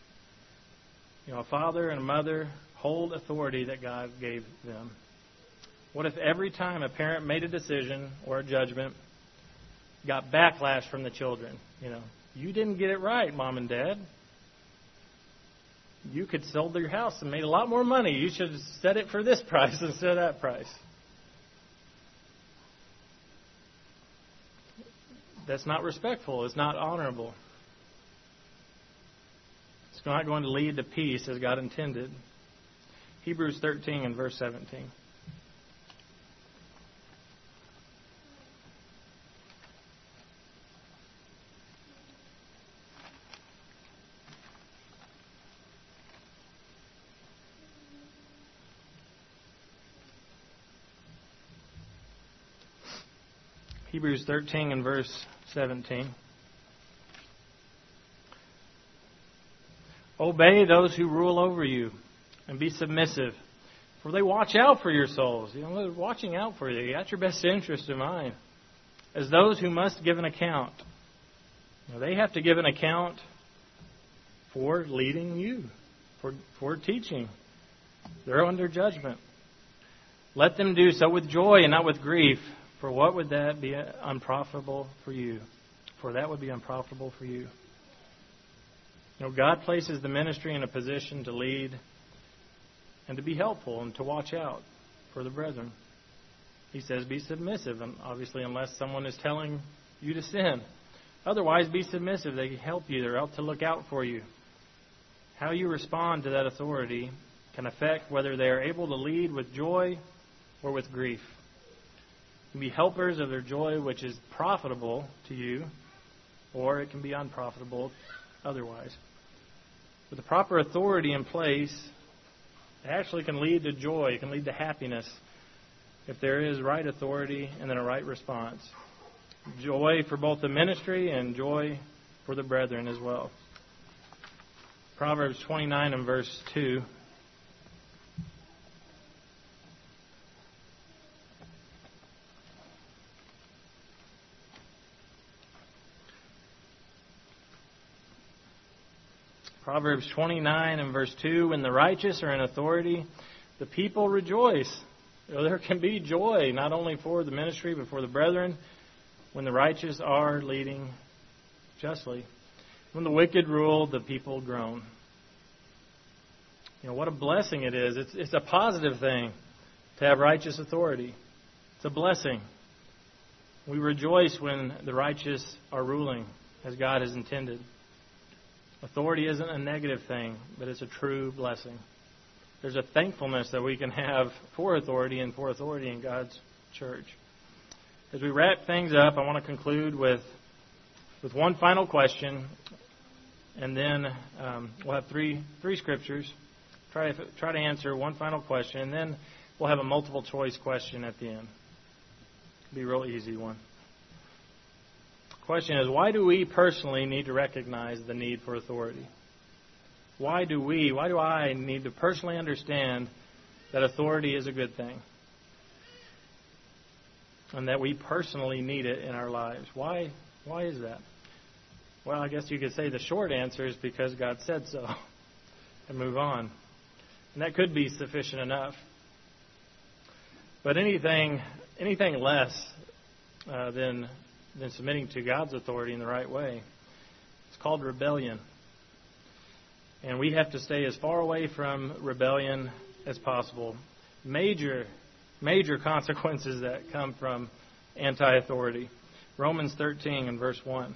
A father and a mother hold authority that God gave them. What if every time a parent made a decision or a judgment, got backlash from the children? You didn't get it right, Mom and Dad. You could sold your house and made a lot more money. You should have set it for this price instead of that price. That's not respectful. It's not honorable. It's not going to lead to peace as God intended. Hebrews 13 and verse 17. Hebrews 13 and verse 17. Obey those who rule over you and be submissive, for they watch out for your souls. They're watching out for you. You got your best interest in mind. As those who must give an account. They have to give an account for leading you, for teaching. They're under judgment. Let them do so with joy and not with grief. For what would that be unprofitable for you? For that would be unprofitable for you. God places the ministry in a position to lead and to be helpful and to watch out for the brethren. He says be submissive, and obviously unless someone is telling you to sin. Otherwise, be submissive. They help you. They're out to look out for you. How you respond to that authority can affect whether they are able to lead with joy or with grief. Can be helpers of their joy, which is profitable to you, or it can be unprofitable otherwise. With the proper authority in place, it actually can lead to joy. It can lead to happiness if there is right authority and then a right response. Joy for both the ministry and joy for the brethren as well. Proverbs 29 and verse 2. Proverbs 29 and verse 2, when the righteous are in authority, the people rejoice. There can be joy, not only for the ministry, but for the brethren, when the righteous are leading justly. When the wicked rule, the people groan. What a blessing it is. It's a positive thing to have righteous authority. It's a blessing. We rejoice when the righteous are ruling as God has intended. Authority isn't a negative thing, but it's a true blessing. There's a thankfulness that we can have for authority and for authority in God's church. As we wrap things up, I want to conclude with one final question, and then we'll have three scriptures. Try to answer one final question, and then we'll have a multiple choice question at the end. It'll be a real easy one. The question is, why do we personally need to recognize the need for authority? Why do I need to personally understand that authority is a good thing? And that we personally need it in our lives. Why is that? Well, I guess you could say the short answer is because God said so. And move on. And that could be sufficient enough. But anything less than submitting to God's authority in the right way, it's called rebellion. And we have to stay as far away from rebellion as possible. Major consequences that come from anti-authority. Romans 13 and verse 1.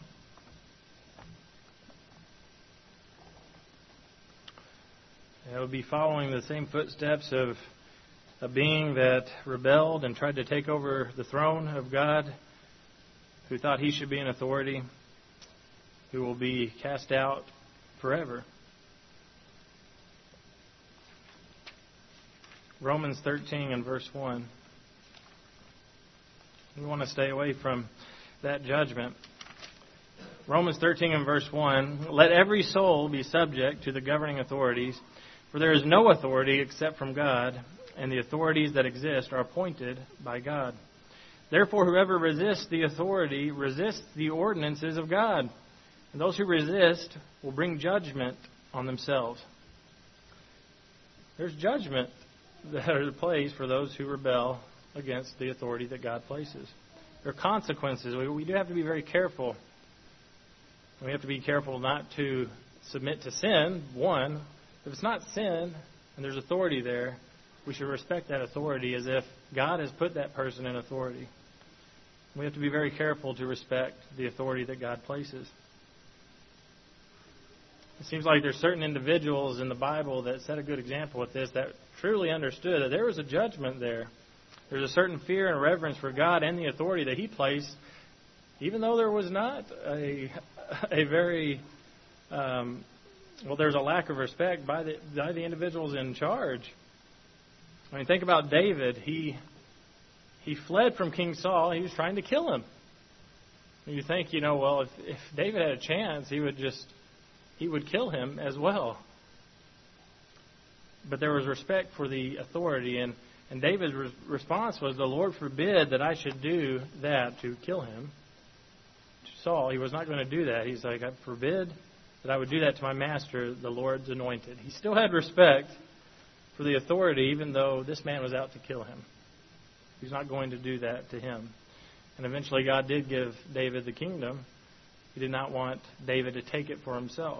It would be following the same footsteps of a being that rebelled and tried to take over the throne of God, who thought he should be an authority, who will be cast out forever. Romans 13 and verse 1. We want to stay away from that judgment. Romans 13 and verse 1. Let every soul be subject to the governing authorities, for there is no authority except from God, and the authorities that exist are appointed by God. Therefore, whoever resists the authority resists the ordinances of God, and those who resist will bring judgment on themselves. There's judgment that are placed for those who rebel against the authority that God places. There are consequences. We do have to be very careful. We have to be careful not to submit to sin. One, if it's not sin and there's authority there, we should respect that authority as if God has put that person in authority. We have to be very careful to respect the authority that God places. It seems like there's certain individuals in the Bible that set a good example with this, that truly understood that there was a judgment there. There's a certain fear and reverence for God and the authority that He placed, even though there was not a very there's a lack of respect by the individuals in charge. I mean, think about David. He fled from King Saul. He was trying to kill him. And you think, if David had a chance, he would kill him as well. But there was respect for the authority, and David's response was, the Lord forbid that I should do that to kill him. To Saul, he was not going to do that. He's like, I forbid that I would do that to my master, the Lord's anointed. He still had respect for the authority, even though this man was out to kill him. He's not going to do that to him. And eventually God did give David the kingdom. He did not want David to take it for himself.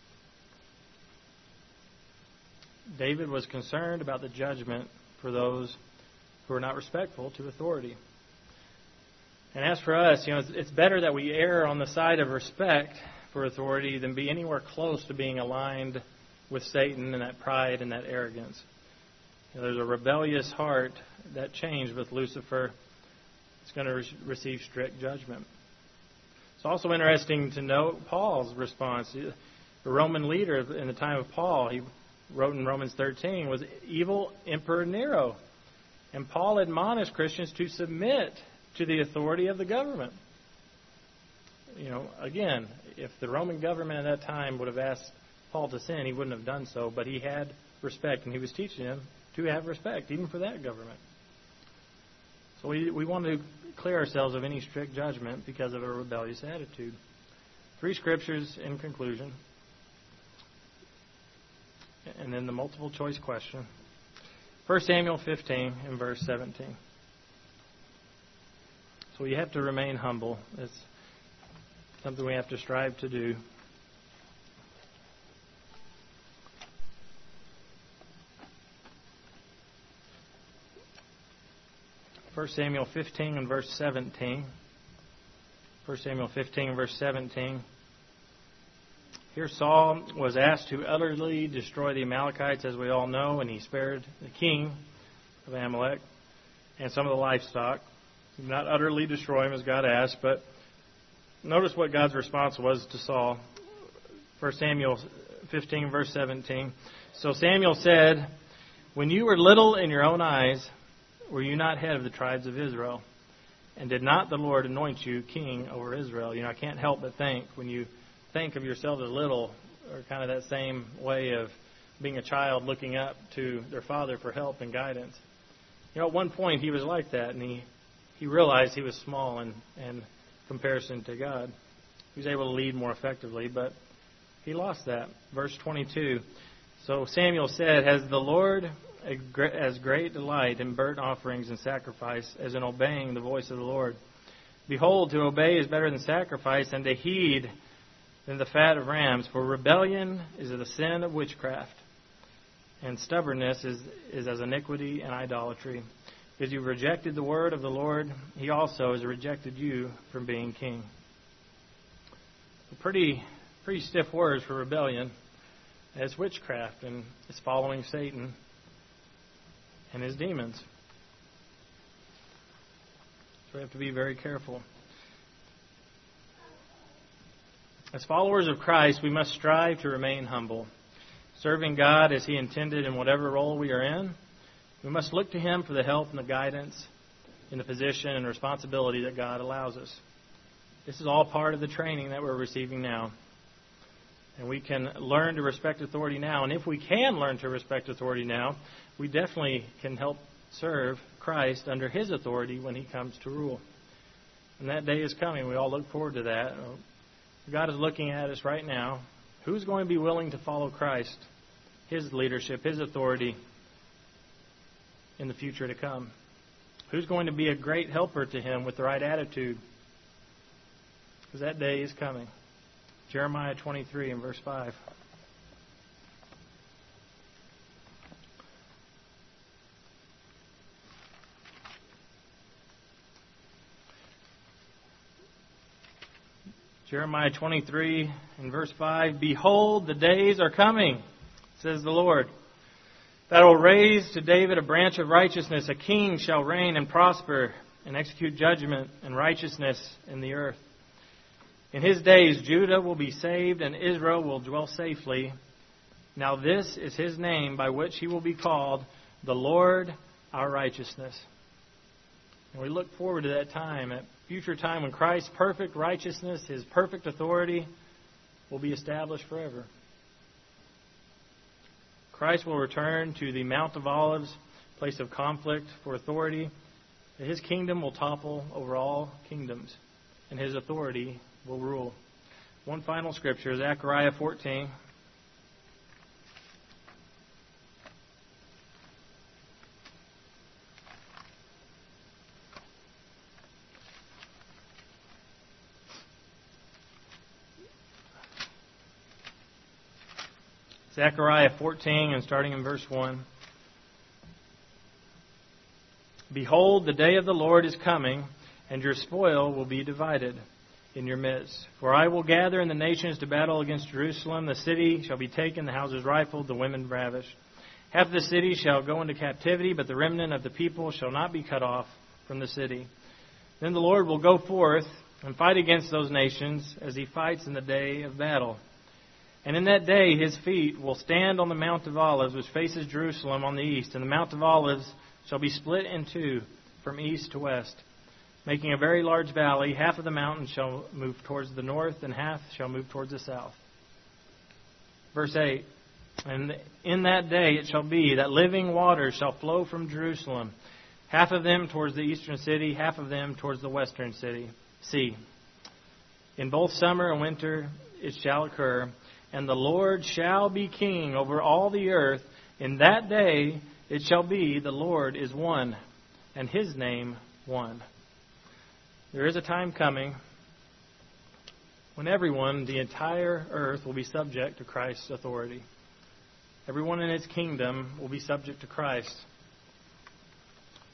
David was concerned about the judgment for those who are not respectful to authority. And as for us, it's better that we err on the side of respect for authority than be anywhere close to being aligned with Satan and that pride and that arrogance. There's a rebellious heart that changed with Lucifer. It's going to receive strict judgment. It's also interesting to note Paul's response. The Roman leader in the time of Paul, he wrote in Romans 13, was evil Emperor Nero. And Paul admonished Christians to submit to the authority of the government. Again, if the Roman government at that time would have asked Paul to sin, he wouldn't have done so, but he had respect, and he was teaching them to have respect, even for that government. So we want to clear ourselves of any strict judgment because of a rebellious attitude. 3 scriptures in conclusion, and then the multiple choice question. 1 Samuel 15 and verse 17. So you have to remain humble. It's something we have to strive to do. 1 Samuel 15 and verse 17. 1 Samuel 15 and verse 17. Here Saul was asked to utterly destroy the Amalekites, as we all know, and he spared the king of Amalek and some of the livestock. Not utterly destroy him as God asked, but notice what God's response was to Saul. 1 Samuel 15, verse 17. So Samuel said, "When you were little in your own eyes, were you not head of the tribes of Israel? And did not the Lord anoint you king over Israel?" I can't help but think, when you think of yourself as little, or kind of that same way of being a child looking up to their father for help and guidance. At one point he was like that, and he realized he was small in comparison to God. He was able to lead more effectively, but he lost that. Verse 22. So Samuel said, "Has the Lord as great delight in burnt offerings and sacrifice as in obeying the voice of the Lord? Behold, to obey is better than sacrifice, and to heed than the fat of rams. For rebellion is the sin of witchcraft, and stubbornness is as iniquity and idolatry. Because you've rejected the word of the Lord, he also has rejected you from being king." Pretty stiff words for rebellion. It's witchcraft, and it's following Satan and his demons. So we have to be very careful. As followers of Christ, we must strive to remain humble, serving God as he intended in whatever role we are in. We must look to him for the help and the guidance in the position and responsibility that God allows us. This is all part of the training that we're receiving now. And we can learn to respect authority now. And if we can learn to respect authority now, we definitely can help serve Christ under his authority when he comes to rule. And that day is coming. We all look forward to that. God is looking at us right now. Who's going to be willing to follow Christ, his leadership, his authority in the future to come? Who's going to be a great helper to him with the right attitude? Because that day is coming. Jeremiah 23 and verse 5. Jeremiah 23 and verse 5. "Behold, the days are coming, says the Lord, that I will raise to David a branch of righteousness. A king shall reign and prosper and execute judgment and righteousness in the earth. In his days Judah will be saved and Israel will dwell safely. Now this is his name by which he will be called, the Lord our righteousness." And we look forward to that time, that future time when Christ's perfect righteousness, his perfect authority, will be established forever. Christ will return to the Mount of Olives, place of conflict for authority. His kingdom will topple over all kingdoms, and his authority will rule. One final scripture, Zechariah 14. Zechariah 14 and starting in verse 1. "Behold, the day of the Lord is coming, and your spoil will be divided in your midst. For I will gather in the nations to battle against Jerusalem. The city shall be taken, the houses rifled, the women ravished. Half the city shall go into captivity, but the remnant of the people shall not be cut off from the city. Then the Lord will go forth and fight against those nations as he fights in the day of battle. And in that day his feet will stand on the Mount of Olives, which faces Jerusalem on the east. And the Mount of Olives shall be split in two from east to west, making a very large valley. Half of the mountain shall move towards the north, and half shall move towards the south." Verse 8, "And in that day it shall be that living waters shall flow from Jerusalem, half of them towards the eastern city, half of them towards the western sea. In both summer and winter it shall occur, and the Lord shall be king over all the earth. In that day it shall be the Lord is one, and his name one." There is a time coming when everyone, the entire earth, will be subject to Christ's authority. Everyone in his kingdom will be subject to Christ.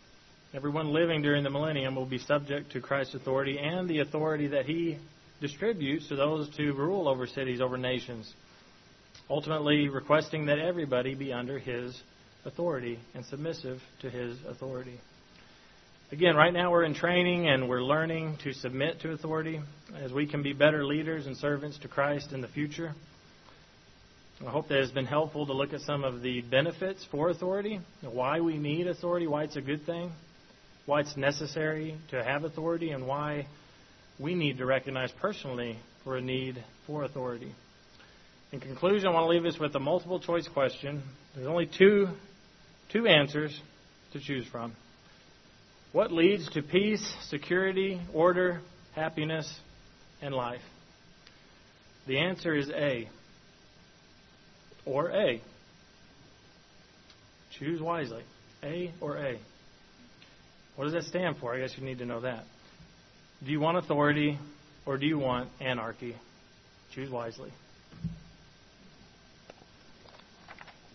Everyone living during the millennium will be subject to Christ's authority and the authority that he distributes to those to rule over cities, over nations, ultimately requesting that everybody be under his authority and submissive to his authority. Again, right now we're in training and we're learning to submit to authority as we can be better leaders and servants to Christ in the future. I hope that has been helpful to look at some of the benefits for authority, why we need authority, why it's a good thing, why it's necessary to have authority, and why we need to recognize personally for a need for authority. In conclusion, I want to leave us with a multiple choice question. There's only two answers to choose from. What leads to peace, security, order, happiness, and life? The answer is A. Or A. Choose wisely. A or A. What does that stand for? I guess you need to know that. Do you want authority or do you want anarchy? Choose wisely.